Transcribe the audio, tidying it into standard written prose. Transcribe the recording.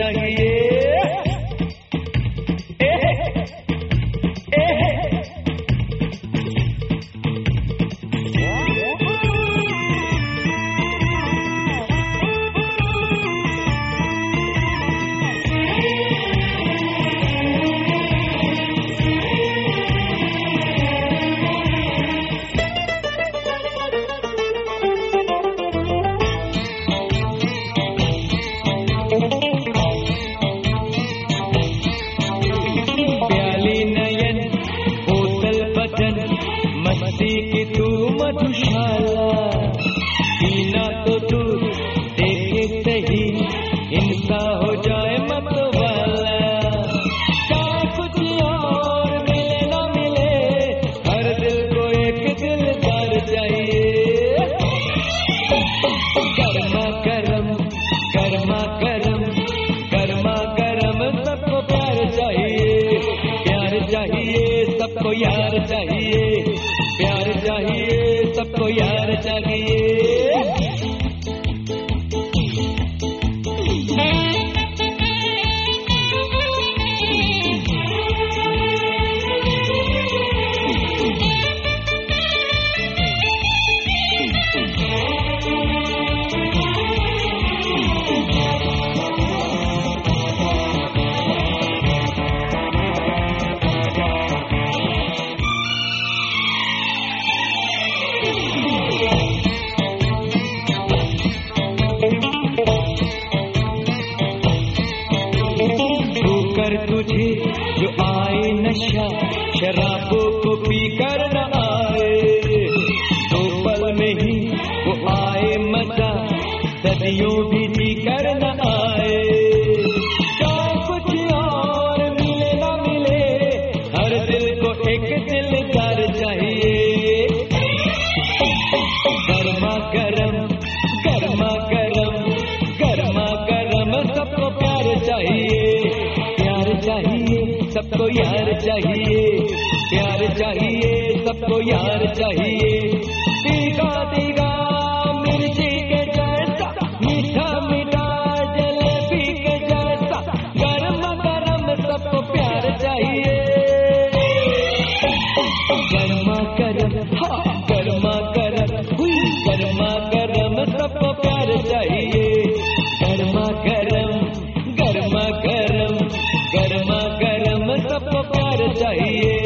चाहिए। मस्ती की तू मधुशाला, पीना तो तू देखे सही, हिंसा हो जाए मत वाला। चाहे कुछ और मिले ना मिले, हर दिल को एक दिलदार चाहिए। गर्मा गर्म गर्मा गर्म गर्मा गर्म सबको प्यार चाहिए, प्यार चाहिए सबको यार चाहिए, प्यार चाहिए सबको यार चाहिए। तुझे जो आए नशा, शराबों को पी कर न आए, दो पल में ही वो आए मजा, सदियों भी जी कर न आए। चाहे कुछ और मिले ना मिले, हर दिल को एक दिलदार चाहिए। गर्मा गर्म गर्मा गर्म गर्मा गर्म सबको प्यार चाहिए, चाहिए सबको यार चाहिए, प्यार चाहिए सबको यार चाहिए। तीखा तीखा मिर्ची के जैसा, मीठा मीठा जलेबी के जैसा, गरम गरम सबको प्यार चाहिए। गर्मा गर्म गर्मा गर्म गर्मा गर्म सबको प्यार चाहिए, गर्मा गर्म गर्मा गर्म गर्मा गर्म सबको प्यार चाहिए।